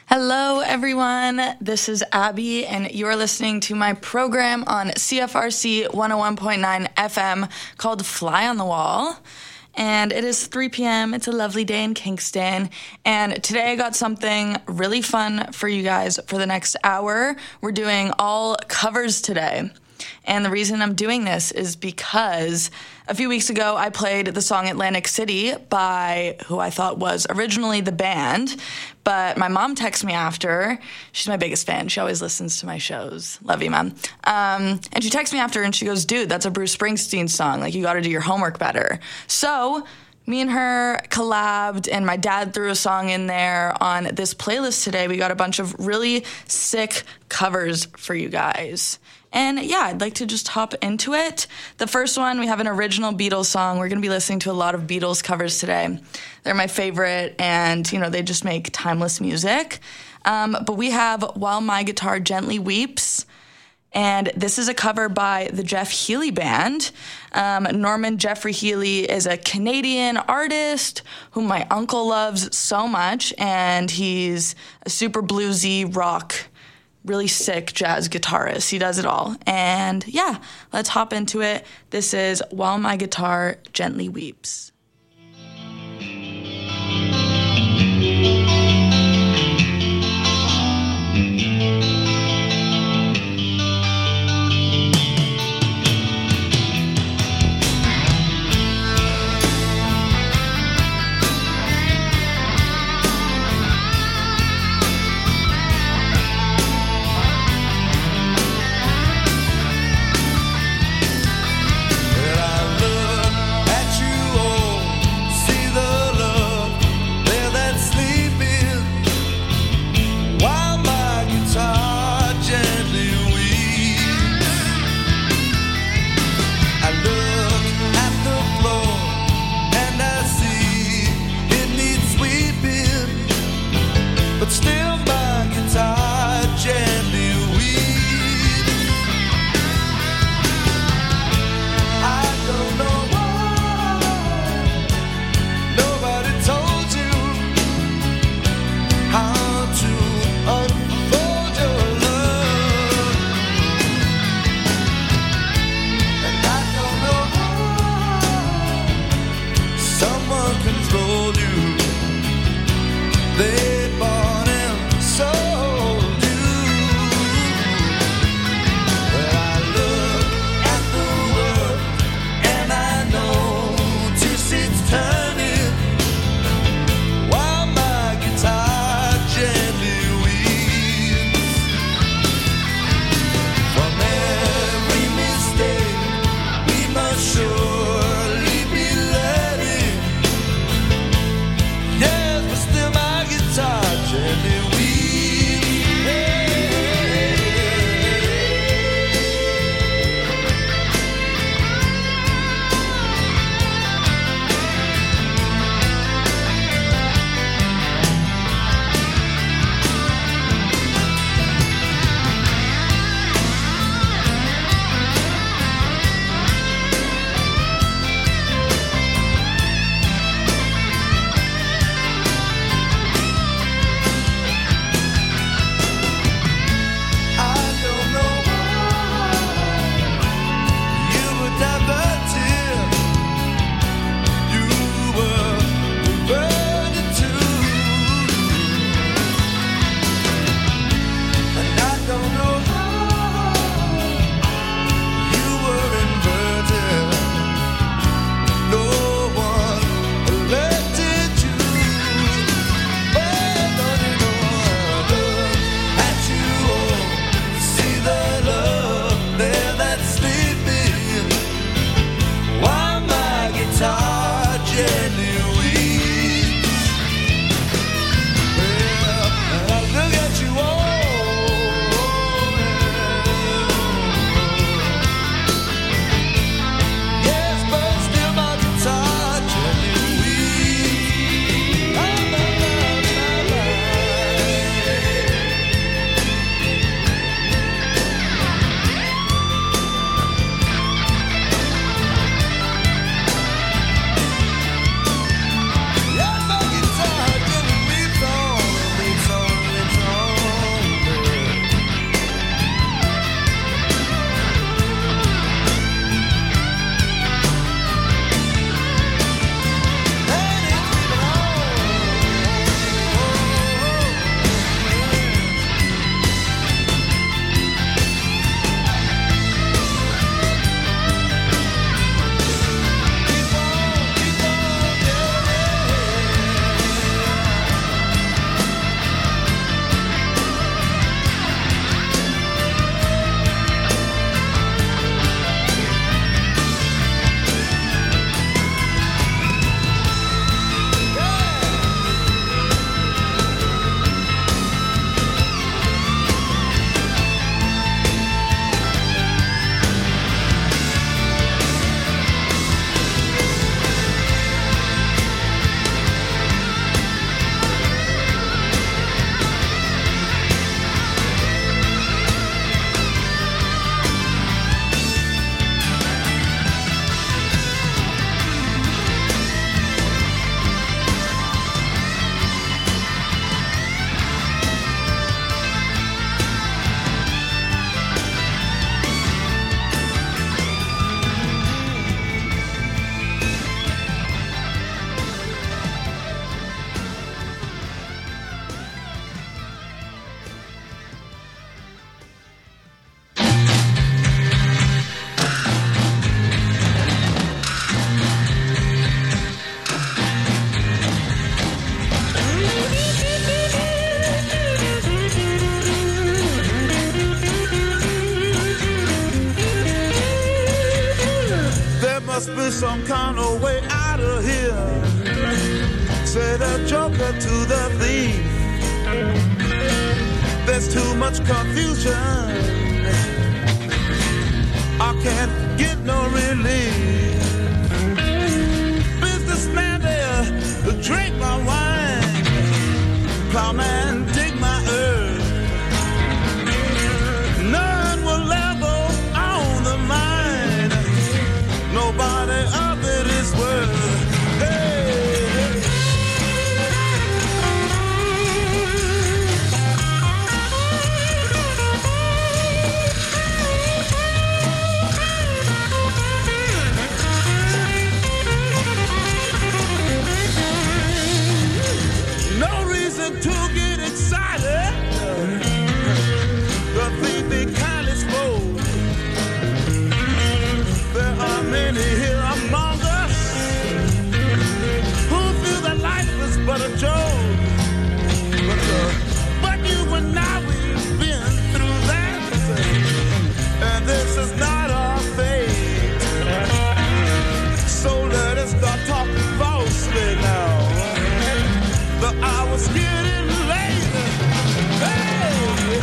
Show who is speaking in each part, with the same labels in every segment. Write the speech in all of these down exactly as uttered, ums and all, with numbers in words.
Speaker 1: Hello, everyone. This is Abby, and you're listening to my program on C F R C one oh one point nine F M called Fly on the Wall. And it is three p.m. It's a lovely day in Kingston. And today I got something really fun for you guys for the next hour. We're doing all covers today. And the reason I'm doing this is because a few weeks ago I played the song Atlantic City by who I thought was originally The Band, but my mom texted me after. She's my biggest fan. She always listens to my shows. Love you, Mom. Um, and she texted me after and she goes, dude, that's a Bruce Springsteen song. Like, you got to do your homework better. So me and her collabed, and my dad threw a song in there on this playlist today. We got a bunch of really sick covers for you guys. And yeah, I'd like to just hop into it. The first one, we have an original Beatles song. We're going to be listening to a lot of Beatles covers today. They're my favorite, and, you know, they just make timeless music. Um, but we have While My Guitar Gently Weeps, and this is a cover by the Jeff Healey Band. Um, Norman Jeffrey Healey is a Canadian artist whom my uncle loves so much, and he's a super bluesy rock really sick jazz guitarist. He does it all. And yeah, let's hop into it. This is While My Guitar Gently Weeps.
Speaker 2: must be some kind of way out of here, said the joker to the thief. There's too much confusion, I can't get no relief. Businessman there, drink my wine. Plowman, dig my earth. None will level on the mine. Nobody of it is worth. Hey. To get excited, the thief be kindly spoke. There are many here among us who feel that life is but a joke. But, uh, but you and I, we've been through that, and this is not our fate. So let us start talking falsely now. The hour's getting late. Hey!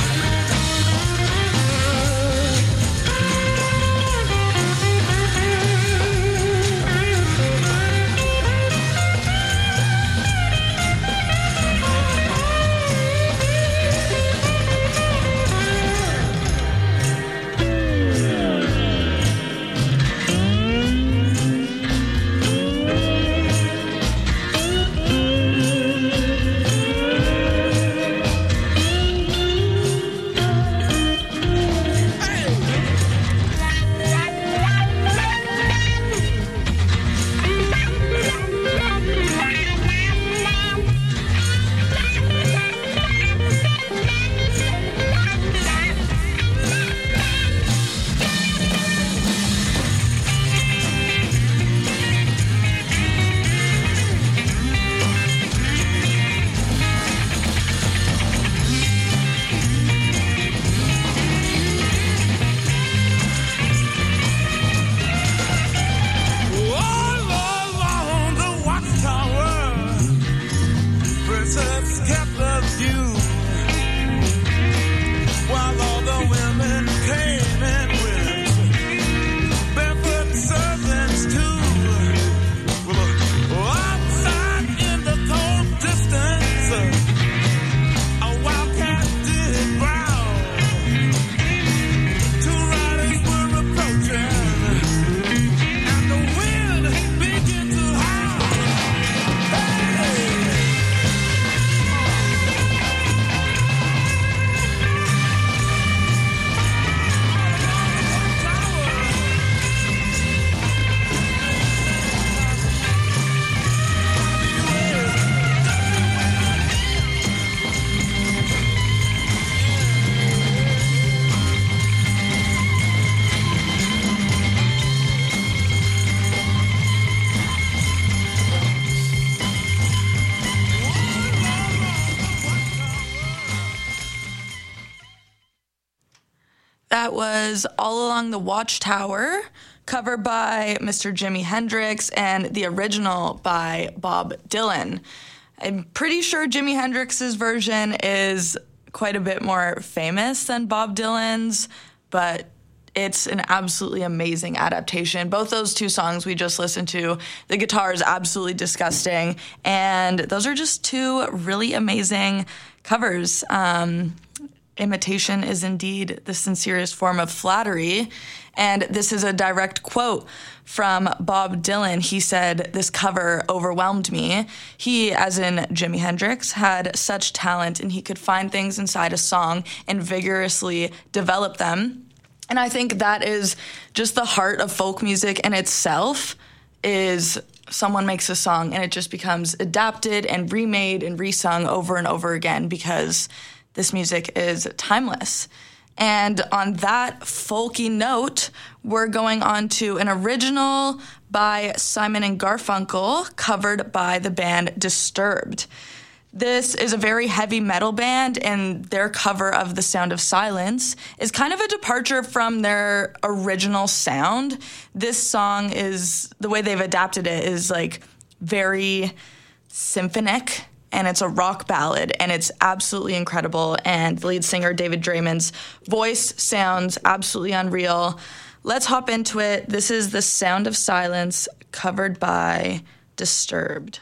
Speaker 1: That was All Along the Watchtower, covered by Mister Jimi Hendrix, and the original by Bob Dylan. I'm pretty sure Jimi Hendrix's version is quite a bit more famous than Bob Dylan's, but it's an absolutely amazing adaptation. Both those two songs we just listened to, the guitar is absolutely disgusting, and those are just two really amazing covers. Um, imitation is indeed the sincerest form of flattery, and this is a direct quote from Bob Dylan. He said, "This cover overwhelmed me." He, as in Jimi Hendrix, had such talent, and he could find things inside a song and vigorously develop them. And I think that is just the heart of folk music in itself, is someone makes a song and it just becomes adapted and remade and resung over and over again, because this music is timeless. And on that folky note, we're going on to an original by Simon and Garfunkel, covered by the band Disturbed. This is a very heavy metal band, and their cover of The Sound of Silence is kind of a departure from their original sound. This song is, the way they've adapted it is like very symphonic, and it's a rock ballad, and it's absolutely incredible. And the lead singer, David Draymond's voice sounds absolutely unreal. Let's hop into it. This is The Sound of Silence, covered by Disturbed.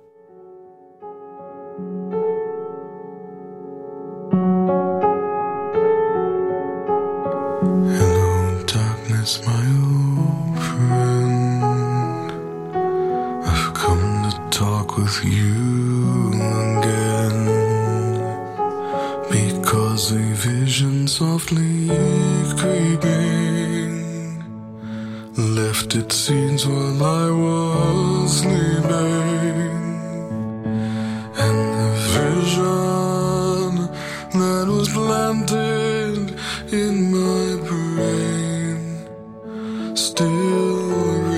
Speaker 3: Hello, darkness, my old friend. I've come to talk with you again, because a vision softly creeping left its scenes while I was sleeping, and the vision that was planted in my brain still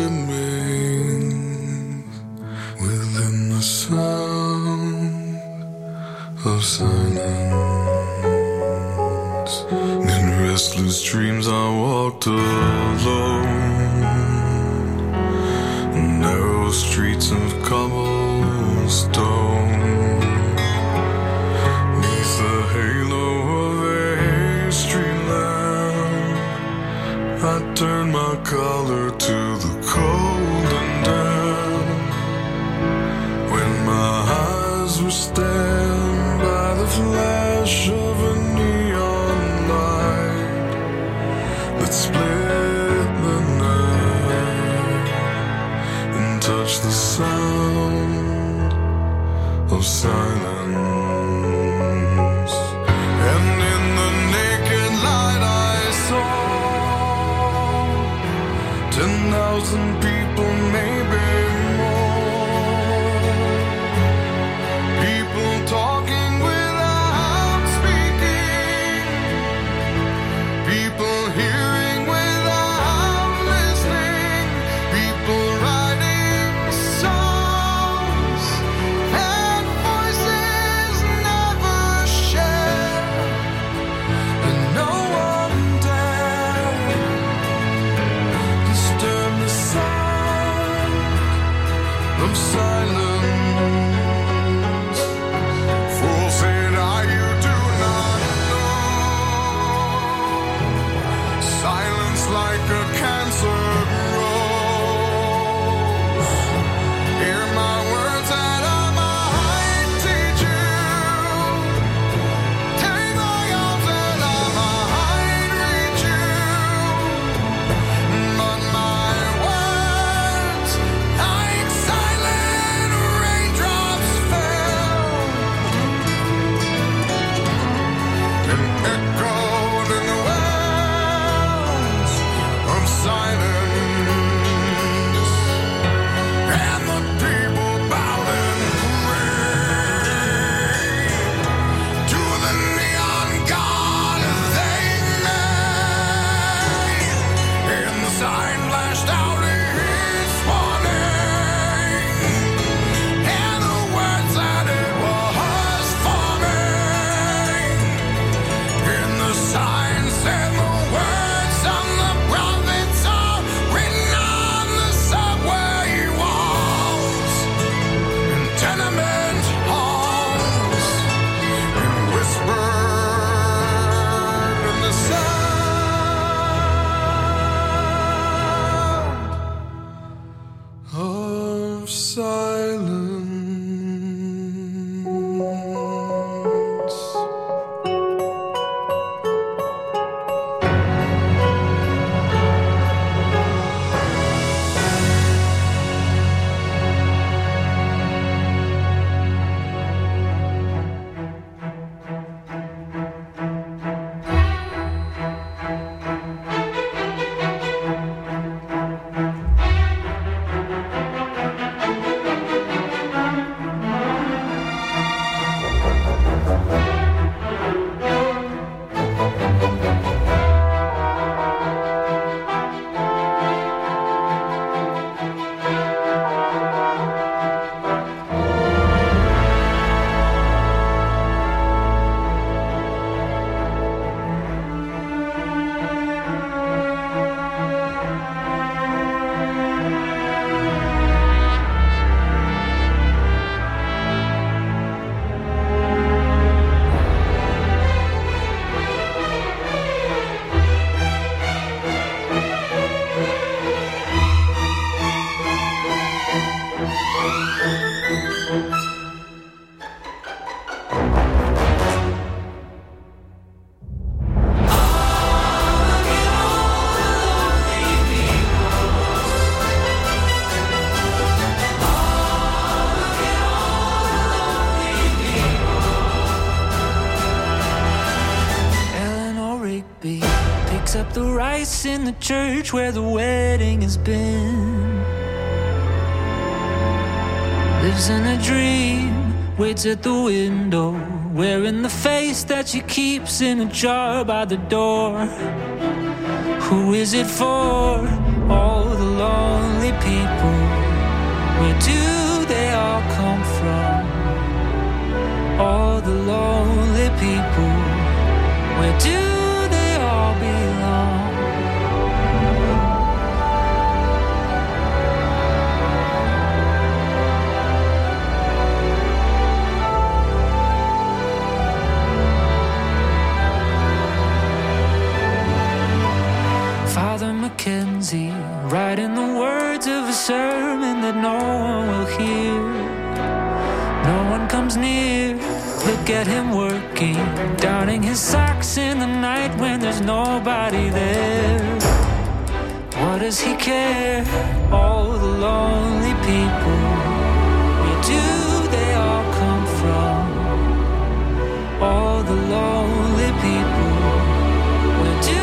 Speaker 3: remains within the sound of silence. In restless dreams I walked alone, narrow streets of cobblestone, neath the halo of a street lamp. I turned my collar to the cold and damp, when my eyes were stabbed by the flash of a neon light that split the night and touched the sound of silence. And in the naked light I saw ten thousand people, maybe more, people talking without speaking, people hearing without listening, people writing songs and voices never shared, and no one dared disturb the sound of silence. Fool said I, you do not know. Silence like a cancer grows. Hear my words that I might teach you. Take my arms that I might reach you. But my words, like silent raindrops, fell and echoed in the wells of silence. And the people bowed and prayed to the neon god they made. And the sign flashed out its warning, and the words that it was forming. And the sign said the words on the prophets are written on the subway walls, in tenement halls, and whispered in the sound of silence.
Speaker 4: Up the rice in the church where the wedding has been. Lives in a dream, waits at the window, wearing the face that she keeps in a jar by the door. Who is it for? All the lonely people. Where do they all come from? All the lonely people. Where do Mackenzie, writing the words of a sermon that no one will hear. No one comes near. Look at him working, darning his socks in the night when there's nobody there. What does he care? All the lonely people. Where do they all come from? All the lonely people. Where do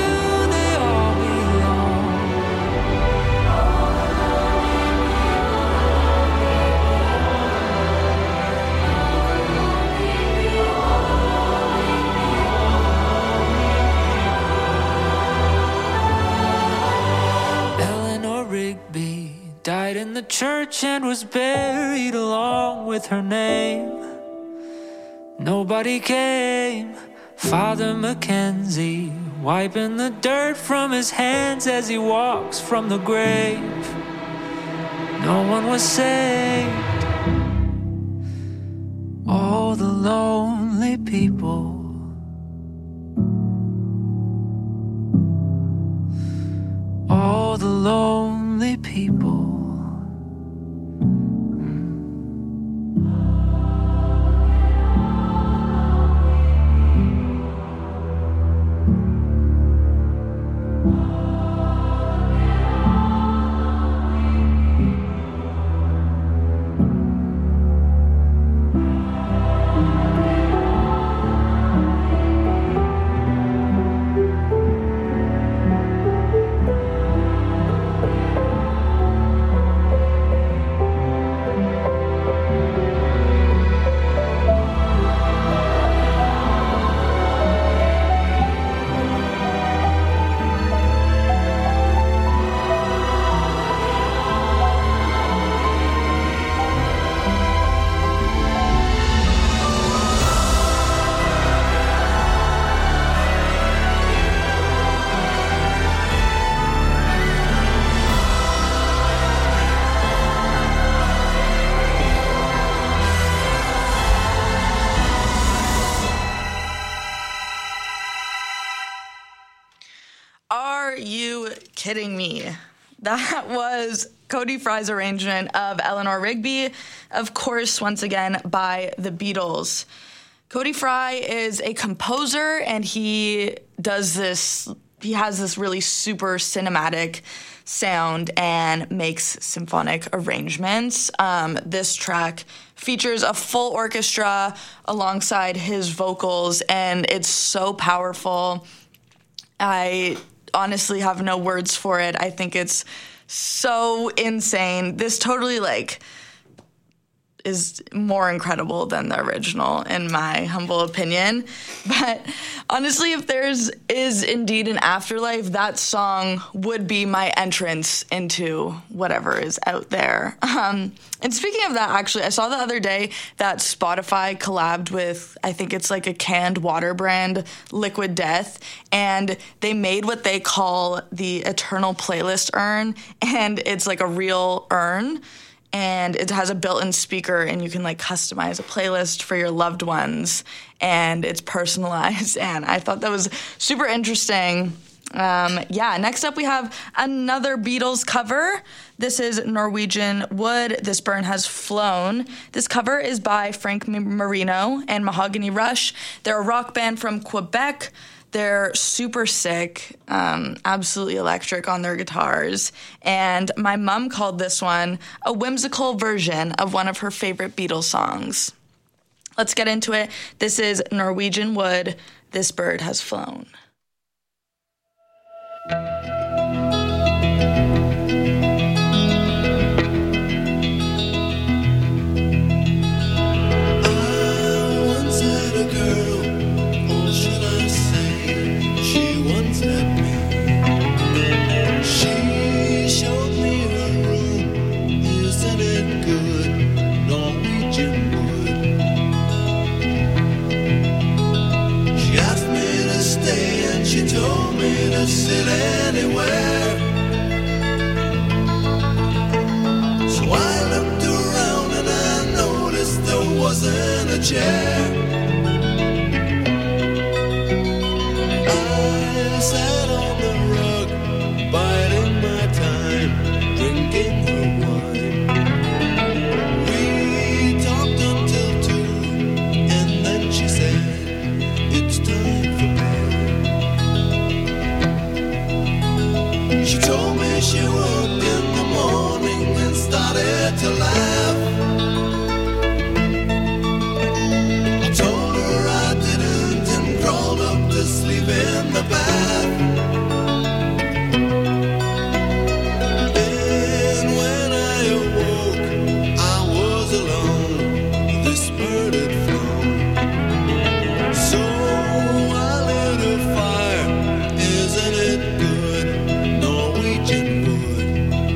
Speaker 4: died in the church and was buried along with her name. Nobody came. Father Mackenzie, wiping the dirt from his hands as he walks from the grave. No one was saved. All the lonely people. All the lonely people.
Speaker 1: Kidding me. That was Cody Fry's arrangement of Eleanor Rigby, of course, once again, by the Beatles. Cody Fry is a composer, and he does this, he has this really super cinematic sound and makes symphonic arrangements. Um, this track features a full orchestra alongside his vocals, and it's so powerful. I honestly have no words for it. I think it's so insane. This totally, like, is more incredible than the original, in my humble opinion. But honestly, if there's is indeed an afterlife, that song would be my entrance into whatever is out there. Um, and speaking of that, actually, I saw the other day that Spotify collabed with, I think it's like a canned water brand, Liquid Death, and they made what they call the Eternal Playlist urn, and it's like a real urn. And it has a built-in speaker, and you can, like, customize a playlist for your loved ones, and it's personalized. And I thought that was super interesting. Um, yeah, next up we have another Beatles cover. This is Norwegian Wood, This Bird Has Flown. This cover is by Frank Marino and Mahogany Rush. They're a rock band from Quebec. They're super sick, um, absolutely electric on their guitars. And my mom called this one a whimsical version of one of her favorite Beatles songs. Let's get into it. This is Norwegian Wood, This Bird Has Flown.
Speaker 3: Sit anywhere. So I looked around and I noticed there wasn't a chair. I sat on the rug, biding my time, drinking her wine. We talked until two, and then she said, it's time for bed. She told me she woke in the morning and started to laugh. I told her I didn't and crawled up to sleep in the bath. And when I awoke, I was alone. This bird had flown. So I lit a fire. Isn't it good? Norwegian wood.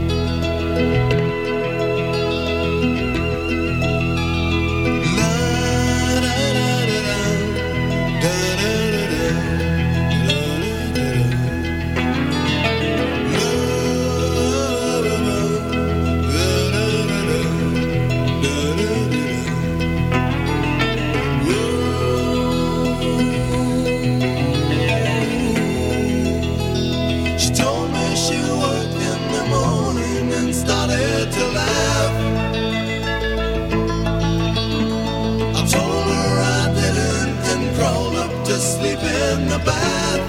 Speaker 3: La da da da da, da da da da, da da da da. La da da da da, da da da. She told me she woke in the morning and started to laugh. I told her I didn't and crawled up to sleep in the bath.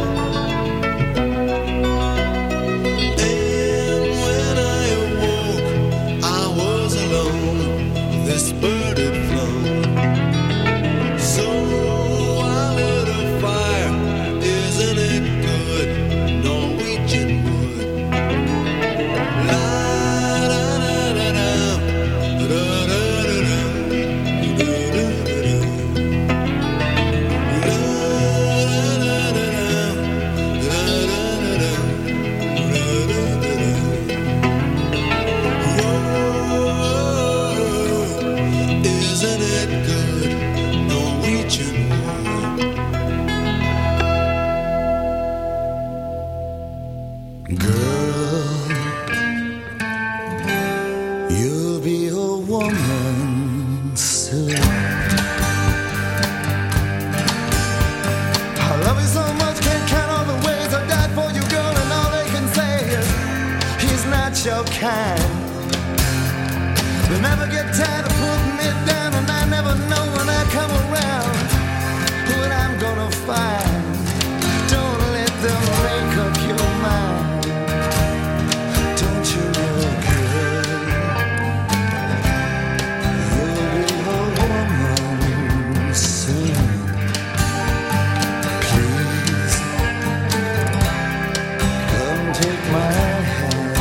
Speaker 3: And when I awoke, I was alone. This bird had flown. So I lit a fire. Isn't it good? Norwegian wood. La da da da da, da da da da, da da da da. La da da da da, da da da da, da da da da. Isn't it good? Norwegian wood. Girl, you'll be a woman soon. I love you so much, can't count all the ways I died for you, girl, and all they can say is he's not your kind. They never get tired of putting me down, and I never know when I come around what I'm gonna find. Don't let them make up your mind. Don't you know, girl, you'll be a woman soon. Please, come take my hand.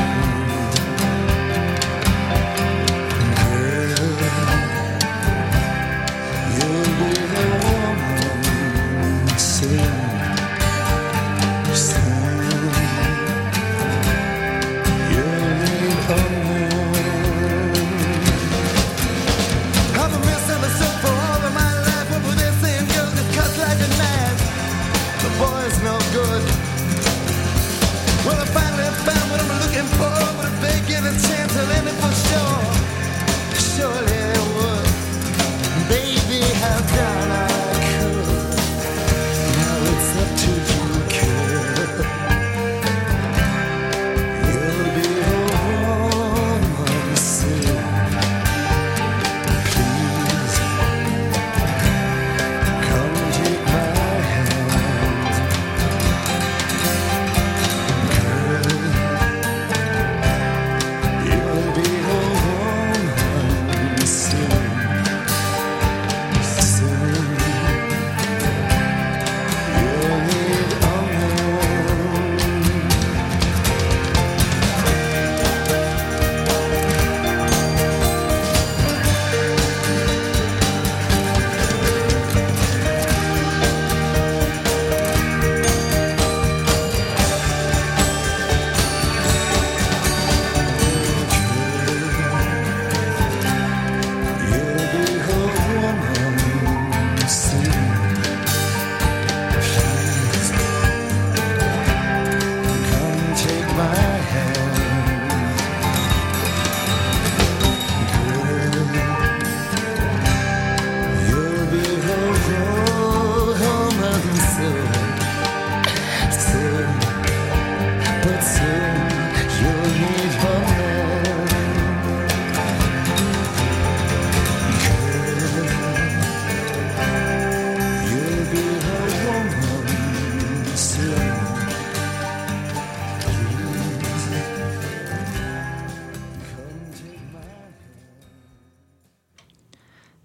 Speaker 3: Girl, you'll be a woman soon.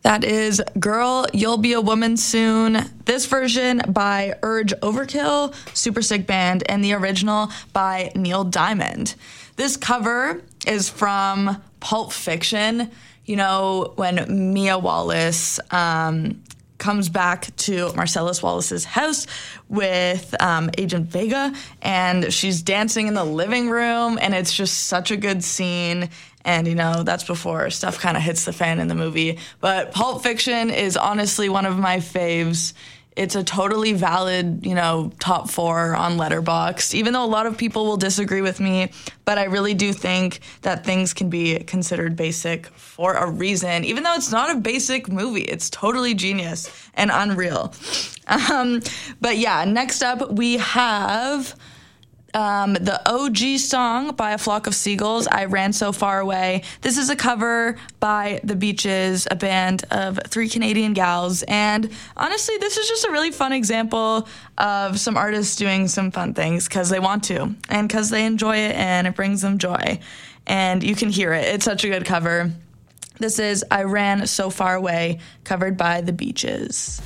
Speaker 1: That is Girl, You'll Be a Woman Soon. This version by Urge Overkill, super sick band, and the original by Neil Diamond. This cover is from Pulp Fiction. You know, when Mia Wallace um, comes back to Marcellus Wallace's house with um, Agent Vega, and she's dancing in the living room, and it's just such a good scene. And, you know, that's before stuff kind of hits the fan in the movie. But Pulp Fiction is honestly one of my faves. It's a totally valid, you know, top four on Letterboxd, even though a lot of people will disagree with me. But I really do think that things can be considered basic for a reason, even though it's not a basic movie. It's totally genius and unreal. Um, but yeah, next up we have... Um, the O G song by A Flock of Seagulls, I Ran So Far Away. This is a cover by The Beaches, a band of three Canadian gals. And honestly, this is just a really fun example of some artists doing some fun things because they want to and because they enjoy it and it brings them joy. And you can hear it. It's such a good cover. This is I Ran So Far Away, covered by The Beaches.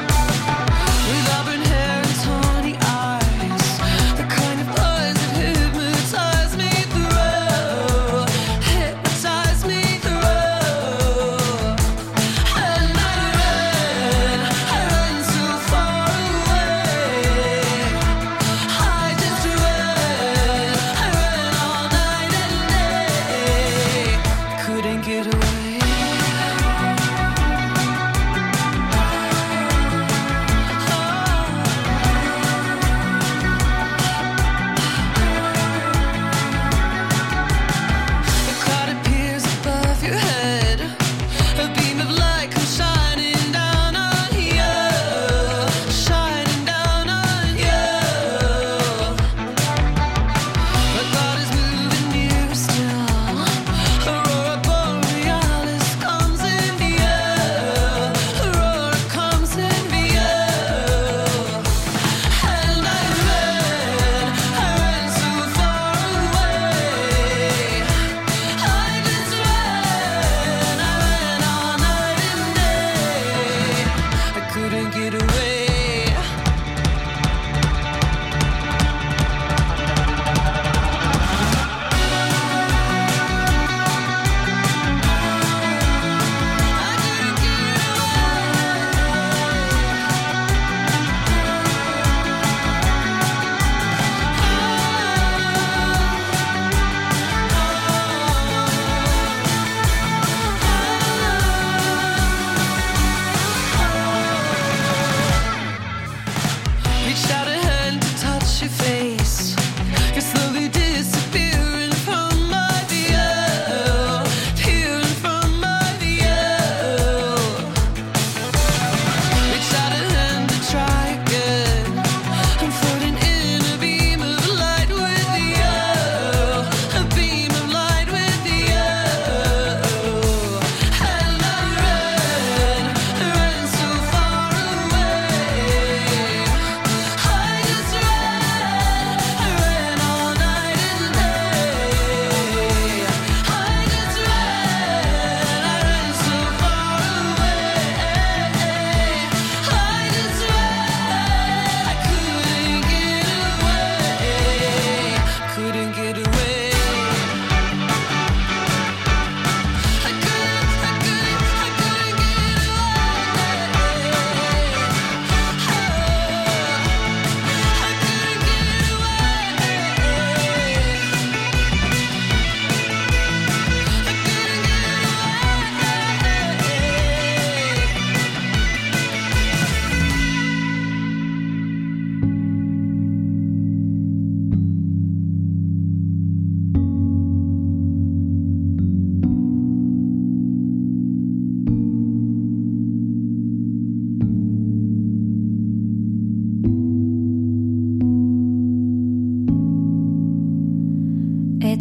Speaker 5: With auburn hair and tawny eyes, the kind of eyes that hit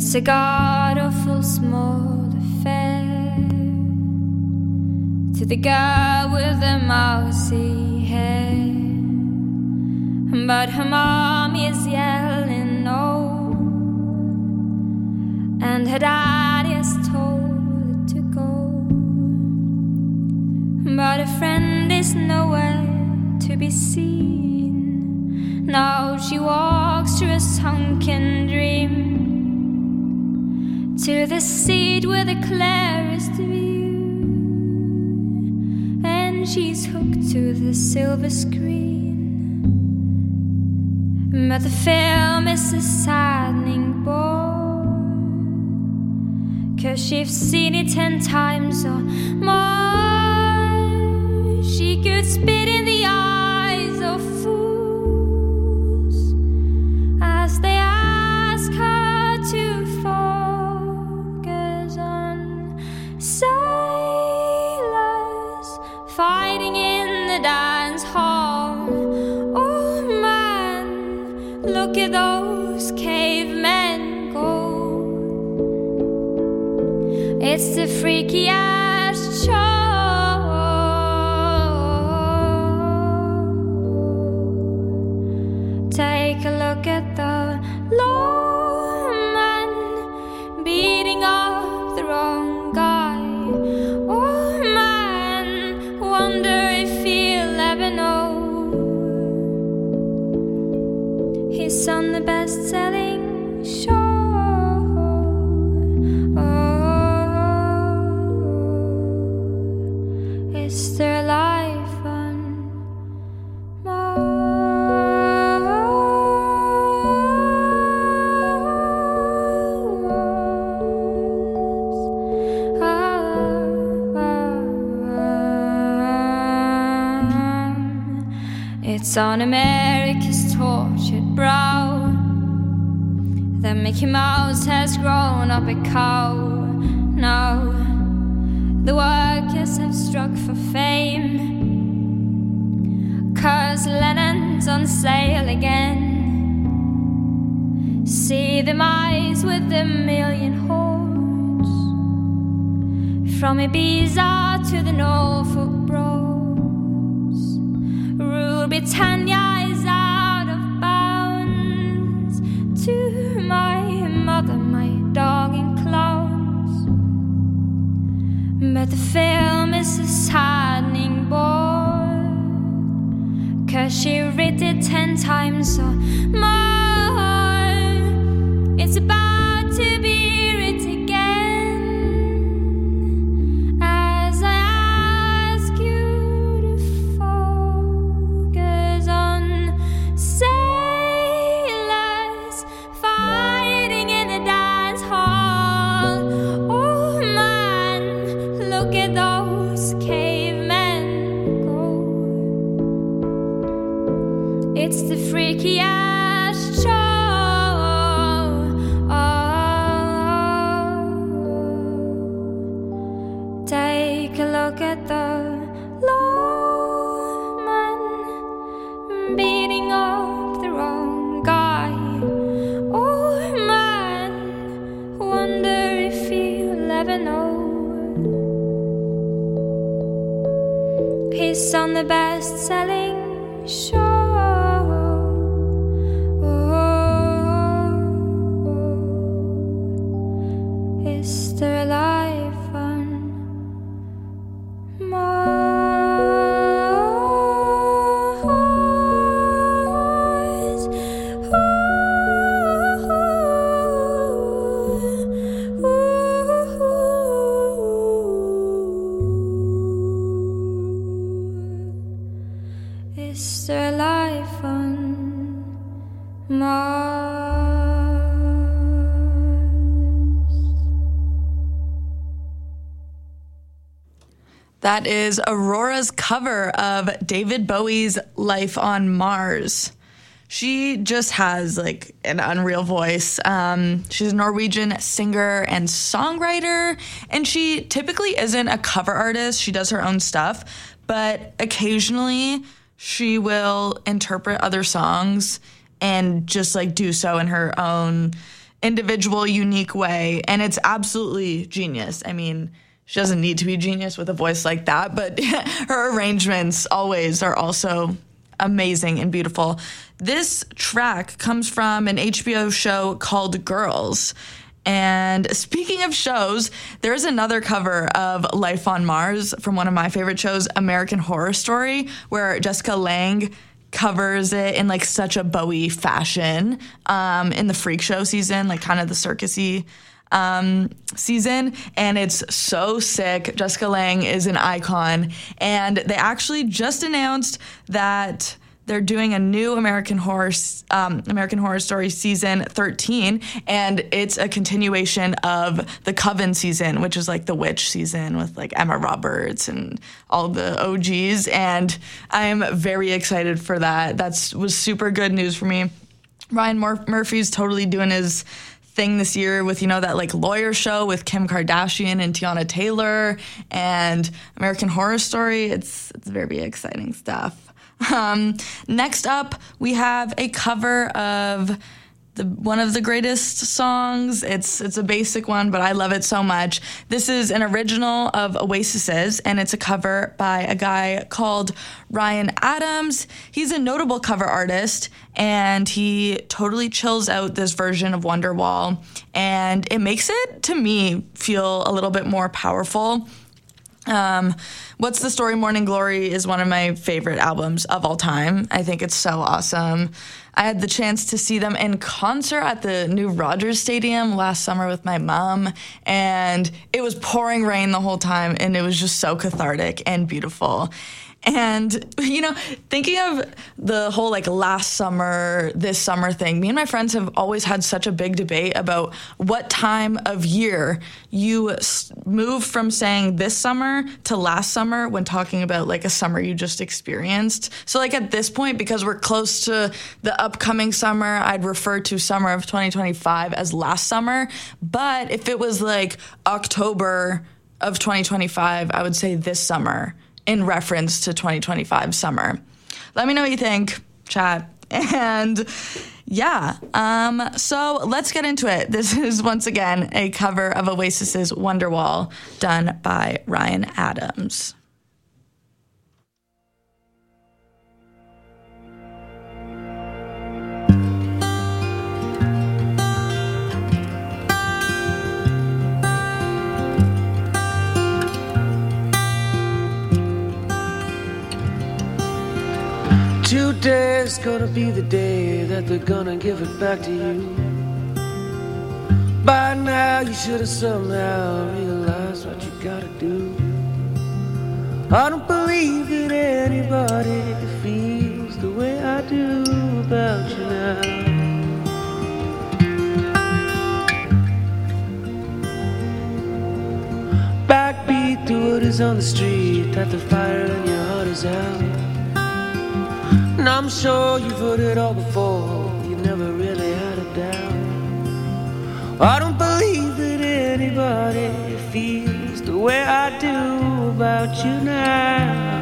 Speaker 5: It's a god-awful small affair to the girl with the mousy hair, but her mom is yelling no, and her dad is told her to go, but a friend is nowhere to be seen. Now she walks through a sunken dream to the seat with the clearest view, and she's hooked to the silver screen. But the film is a saddening bore, 'cause she's seen it ten times or more. She could spit in the eyes of fools as they ask her to focus on sailors fighting in the dance hall. Oh man, look at those cavemen go. It's the freakiest show. Take a look at the lawman beating up the wrong guy. Oh man, wonder if he'll ever know he's on the best-selling show. Oh, is there life on It's on America's tortured brow that Mickey Mouse has grown up a cow. Now the workers have struck for fame, 'cause Lennon's on sale again. See the mice with the million hordes, from Ibiza to the Norfolk Broads. Rule Britannia is out of bounds. To my mother, my dog and clowns. But the film is a saddening bore, 'cause she read it ten times or more. It's about to be writ again, as I ask you to focus on sailors fighting in the dance hall. Oh man, look at those cavemen go. It's the freakiest show. Take a look at the lawman beating up the wrong guy. Oh man, wonder if he'll ever know he's on the best-selling show. Oh, is there life on Mars? Ooh, ooh. Is there life on Mars?
Speaker 1: That is Aurora's cover of David Bowie's Life on Mars. She just has like an unreal voice. Um, she's a Norwegian singer and songwriter, and she typically isn't a cover artist. She does her own stuff, but occasionally she will interpret other songs and just like do so in her own individual, unique way, and it's absolutely genius. I mean, she doesn't need to be genius with a voice like that, but her arrangements always are also amazing and beautiful. This track comes from an H B O show called Girls. And speaking of shows, there's another cover of Life on Mars from one of my favorite shows, American Horror Story, where Jessica Lange covers it in like such a Bowie fashion um, in the Freak Show season, like kind of the circusy um, season. And it's so sick. Jessica Lange is an icon. And they actually just announced that they're doing a new American Horror um, American Horror Story season thirteen, and it's a continuation of the Coven season, which is like the witch season with like Emma Roberts and all the O Gs. And I am very excited for that. That's was super good news for me. Ryan Mur- Murphy's totally doing his thing this year with, you know, that like lawyer show with Kim Kardashian and Tiana Taylor and American Horror Story. It's it's very exciting stuff. Um, next up, we have a cover of the one of the greatest songs. It's it's a basic one, but I love it so much. This is an original of Oasis's, and it's a cover by a guy called Ryan Adams. He's a notable cover artist, and he totally chills out this version of Wonderwall, and it makes it, to me, feel a little bit more powerful. Um, What's the Story, Morning Glory is one of my favorite albums of all time. I think it's so awesome. I had the chance to see them in concert at the new Rogers Stadium last summer with my mom, and it was pouring rain the whole time, and it was just so cathartic and beautiful. And, you know, thinking of the whole, like, last summer, this summer thing, me and my friends have always had such a big debate about what time of year you move from saying this summer to last summer when talking about, like, a summer you just experienced. So, like, at this point, because we're close to the upcoming summer, I'd refer to summer of twenty twenty-five as last summer. But if it was, like, October of twenty twenty-five, I would say this summer, in reference to twenty twenty-five summer. Let me know what you think, chat. And yeah, um, so let's get into it. This is, once again, a cover of Oasis's Wonderwall done by Ryan Adams.
Speaker 6: Today's gonna be the day that they're gonna give it back to you. By now you should have somehow realized what you gotta do. I don't believe that anybody feels the way I do about you now. Backbeat to what is on the street, that the fire in your heart is out. And I'm sure you've heard it all before, you never really had a doubt. I don't believe that anybody feels the way I do about you now.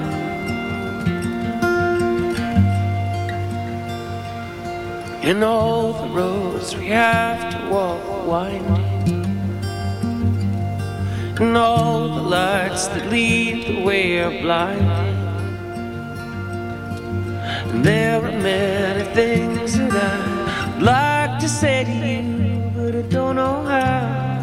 Speaker 6: And all the roads we have to walk are winding, and all the lights that lead the way are blinding. And there are many things that I'd like to say to you, but I don't know how.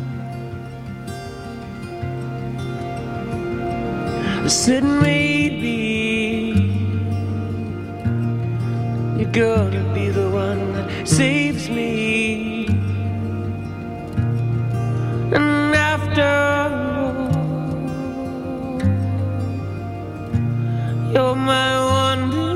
Speaker 6: Sit and read me. You're gonna be the one that saves me. And after all, you're my wonder.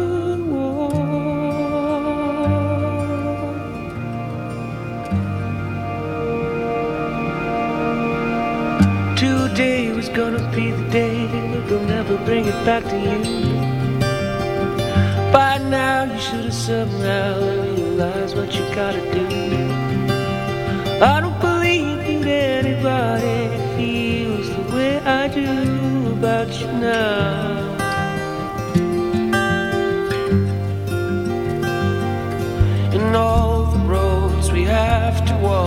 Speaker 6: Today was gonna be the day that they'll never bring it back to you. By now you should have somehow realized what you gotta do. I don't believe that anybody feels the way I do about you now. And all the roads we have to walk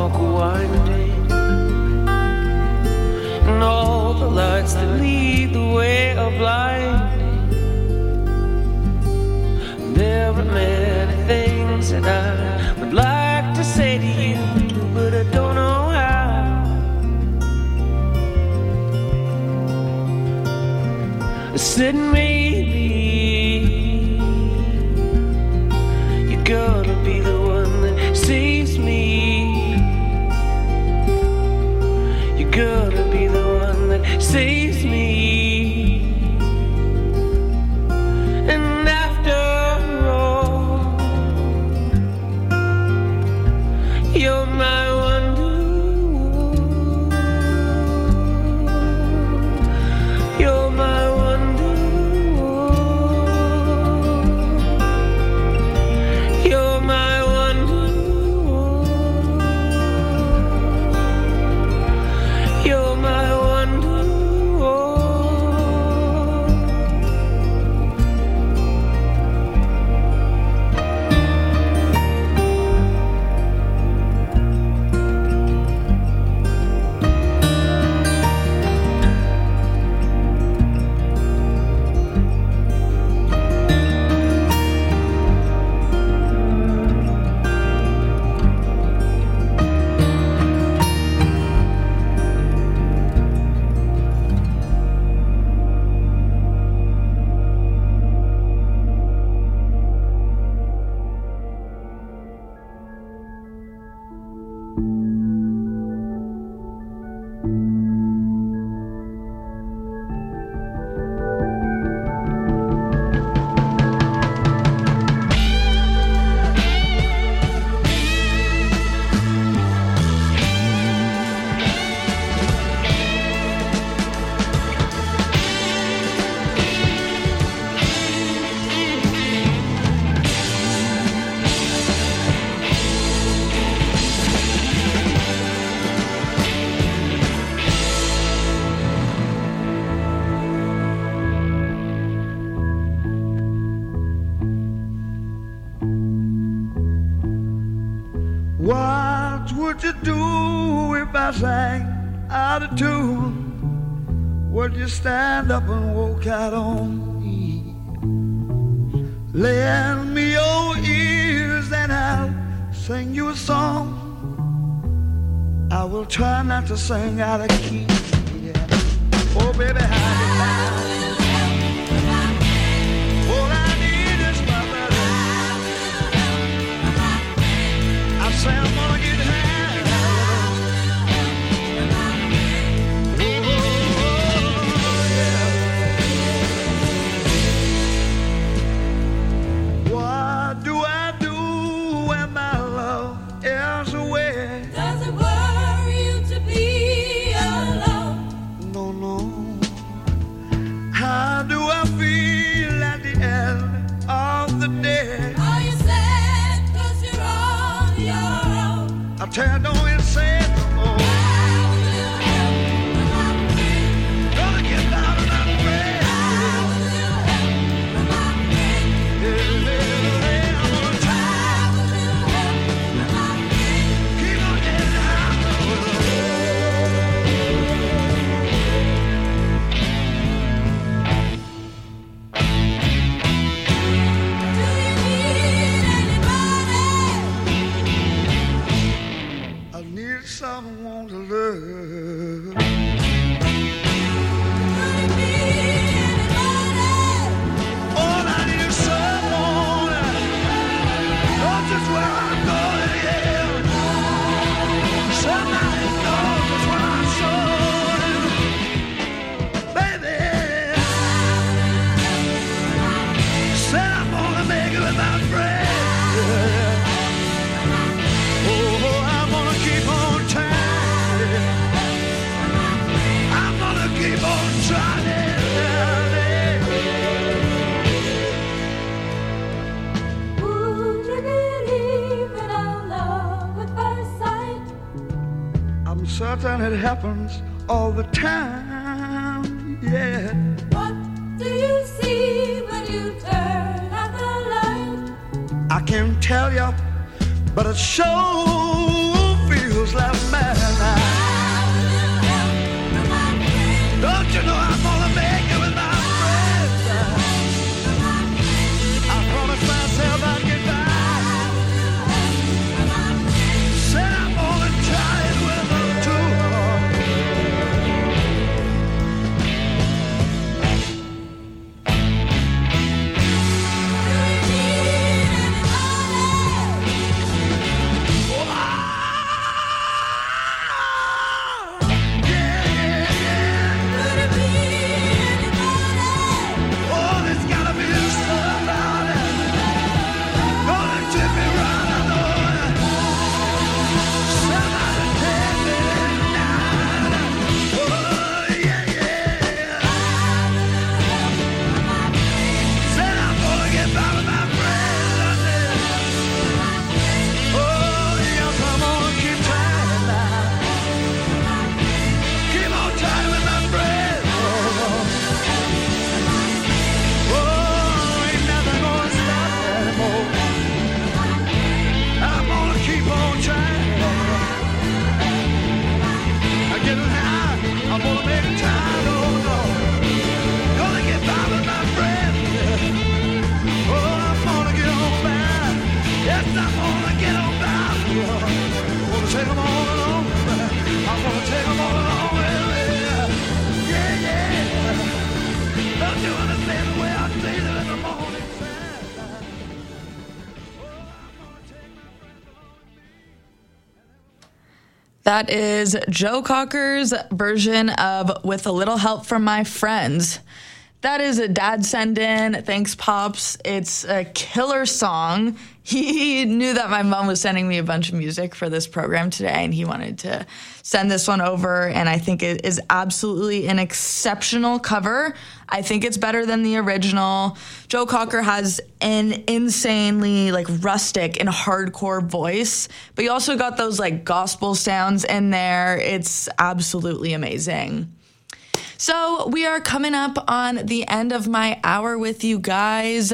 Speaker 3: What would you do if I sang out of tune? Would you stand up and walk out on me? Lend me your ears and I'll sing you a song. I will try not to sing out of key. Yeah. Oh, baby, how you like? All I need is my brother. I say I'm gonna get high. Tell don't you say it no more. Gonna get out of that bed. Yeah, yeah, I'm gonna try. Keep on getting out. Someone to love. All I need is someone. Knows just where I'm going, yeah. Somebody knows just where I'm going, baby. Said I'm gonna make it with my friend. Oh, I'm gonna keep on. Keep on trying.
Speaker 5: Would you believe in our love at first sight?
Speaker 3: I'm certain it happens all the time, yeah.
Speaker 5: What do you see when you turn out the light?
Speaker 3: I can't tell you, but it sure feels like madness. Don't you know I'm gonna make it with my friends? I promised myself I'd get back. Said I'm gonna try it with them too.
Speaker 1: That is Joe Cocker's version of With a Little Help from My Friends. That is a dad send-in. Thanks, Pops. It's a killer song. He knew that my mom was sending me a bunch of music for this program today, and he wanted to send this one over, and I think it is absolutely an exceptional cover. I think it's better than the original. Joe Cocker has an insanely, like, rustic and hardcore voice, but he also got those, like, gospel sounds in there. It's absolutely amazing. So we are coming up on the end of my hour with you guys.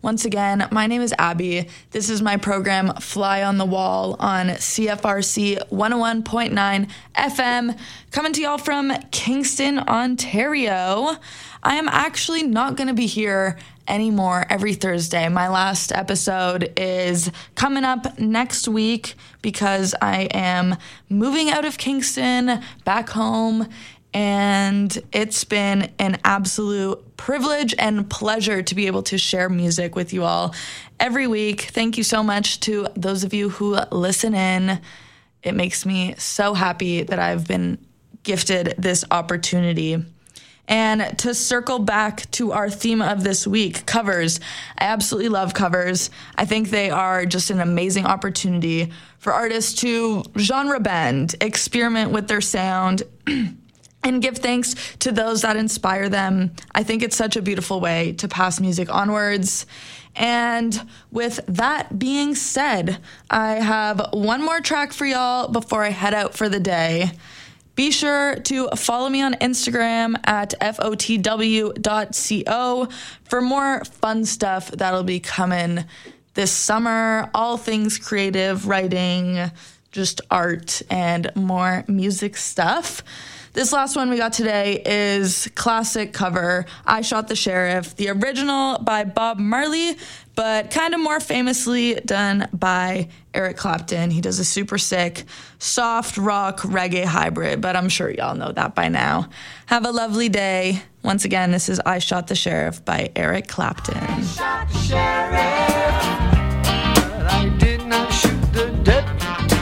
Speaker 1: Once again, my name is Abby. This is my program Fly on the Wall on C F R C one oh one point nine F M, coming to y'all from Kingston, Ontario. I am actually not going to be here anymore every Thursday. My last episode is coming up next week because I am moving out of Kingston back home, and it's been an absolute privilege and pleasure to be able to share music with you all every week. Thank you so much to those of you who listen in. It makes me so happy that I've been gifted this opportunity. And to circle back to our theme of this week, covers. I absolutely love covers. I think they are just an amazing opportunity for artists to genre bend, experiment with their sound, and give thanks to those that inspire them. I think it's such a beautiful way to pass music onwards. And with that being said, I have one more track for y'all before I head out for the day. Be sure to follow me on Instagram at F O T W dot co for more fun stuff that'll be coming this summer. All things creative, writing, just art, and more music stuff. This last one we got today is classic cover, I Shot the Sheriff, the original by Bob Marley, but kind of more famously done by Eric Clapton. He does a super sick, soft rock reggae hybrid, but I'm sure y'all know that by now. Have a lovely day. Once again, this is I Shot the Sheriff by Eric Clapton.
Speaker 6: I shot the sheriff, but I did not shoot the deputy.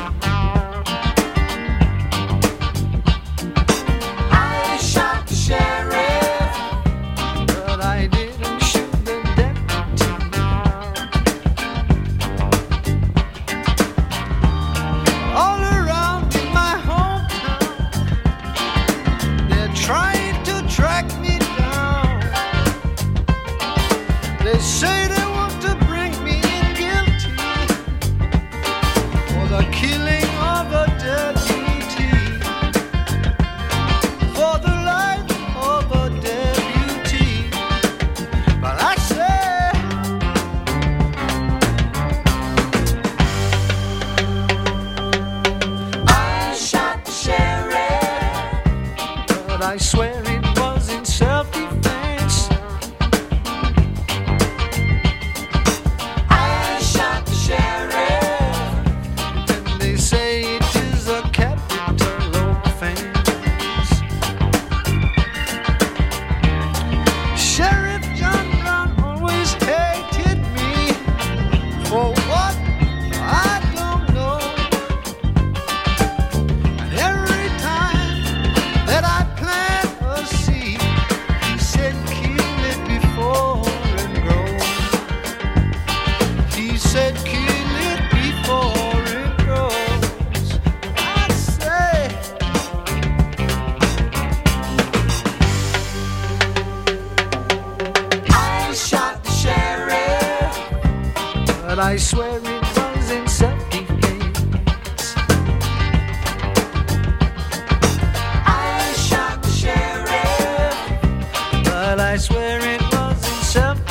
Speaker 6: Sheriff, but I didn't shoot the deputy. All around in my hometown, they're trying to track me down. They say they want to bring me in guilty for the killing of a deputy, for the I swear it was in self-defense. I shot the sheriff, and they say it is a capital offense. Sheriff John Brown always hated me for what I don't know. And every time that I said kill it before it grows. I say I shot the sheriff, but I swear it was in self-defense. I shot the sheriff, but I swear it was in self-defense.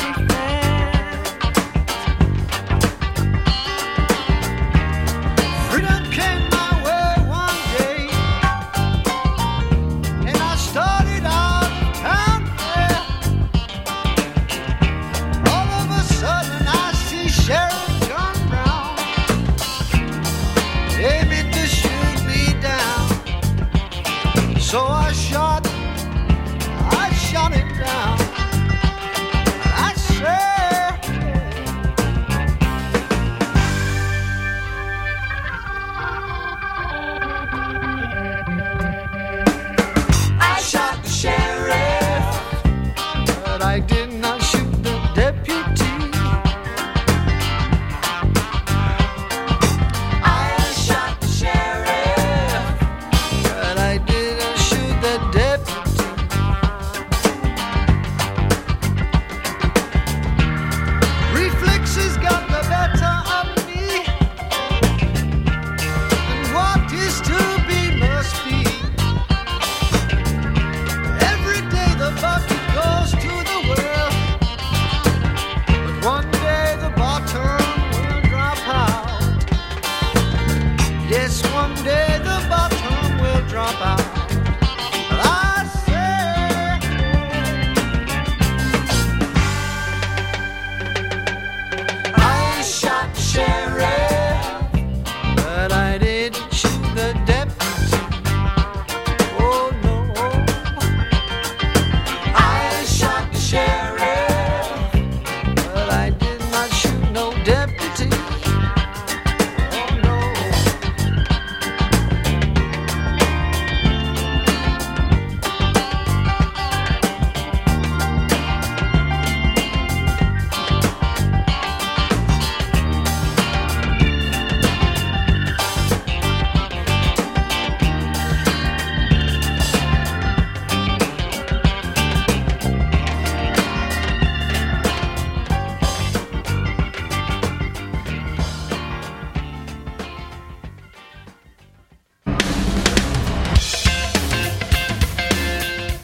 Speaker 6: So I shot, I shot it down. I said, I shot the sheriff, but I did not shoot the deputy. I shot the sheriff, but I didn't shoot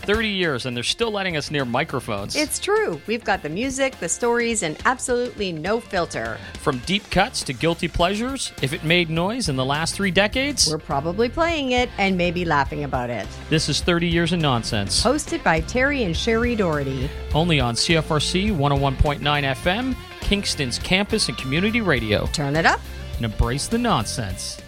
Speaker 7: thirty years, and they're still letting us near microphones.
Speaker 8: It's true. We've got the music, the stories, and absolutely no filter.
Speaker 7: From deep cuts to guilty pleasures, if it made noise in the last three decades,
Speaker 8: we're probably playing it and maybe laughing about it.
Speaker 7: This is thirty Years of Nonsense.
Speaker 8: Hosted by Terry and Sherry Doherty.
Speaker 7: Only on C F R C one oh one point nine F M, Kingston's campus and community radio.
Speaker 8: Turn it up
Speaker 7: and embrace the nonsense.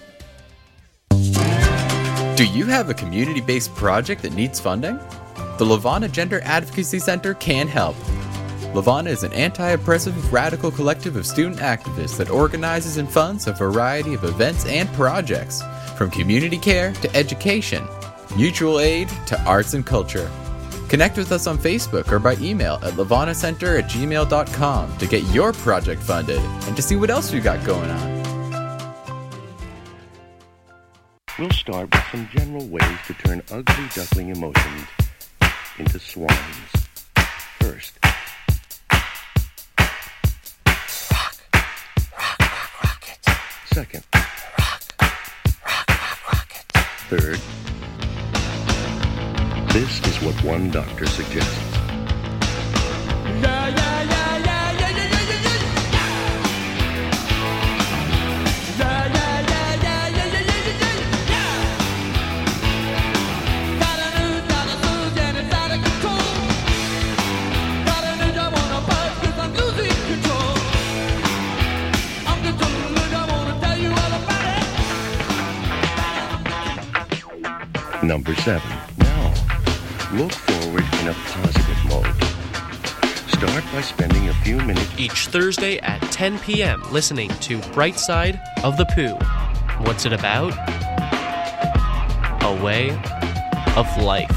Speaker 9: Do you have a community-based project that needs funding? The Levana Gender Advocacy Center can help. Levana is an anti-oppressive, radical collective of student activists that organizes and funds a variety of events and projects, from community care to education, mutual aid to arts and culture. Connect with us on Facebook or by email at levanacenter at gmail dot com to get your project funded and to see what else we've got going on.
Speaker 10: We'll start with some general ways to turn ugly duckling emotions into swans. First, rock, rock, rock, rocket. Second, rock, rock, rock, rocket. Third, this is what one doctor suggests. Yeah, yeah, yeah, yeah, yeah, yeah, yeah, yeah, yeah. Yeah, yeah, yeah, yeah, yeah, yeah, yeah, yeah, yeah. Got a new, got a new, and it's out of control. Got a new, I wanna buzz 'cause I'm losing control. I'm controlling, I wanna tell you all about it. Number seven. Look forward in a positive mode. Start by spending a few minutes
Speaker 11: each Thursday at ten p.m. listening to Bright Side of the Pooh. What's it about? A way of life.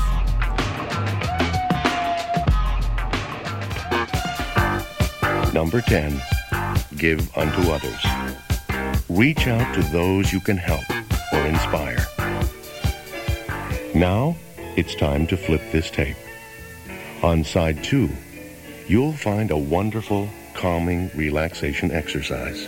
Speaker 10: Number ten. Give unto others. Reach out to those you can help or inspire. Now, it's time to flip this tape. On side two, you'll find a wonderful, calming relaxation exercise.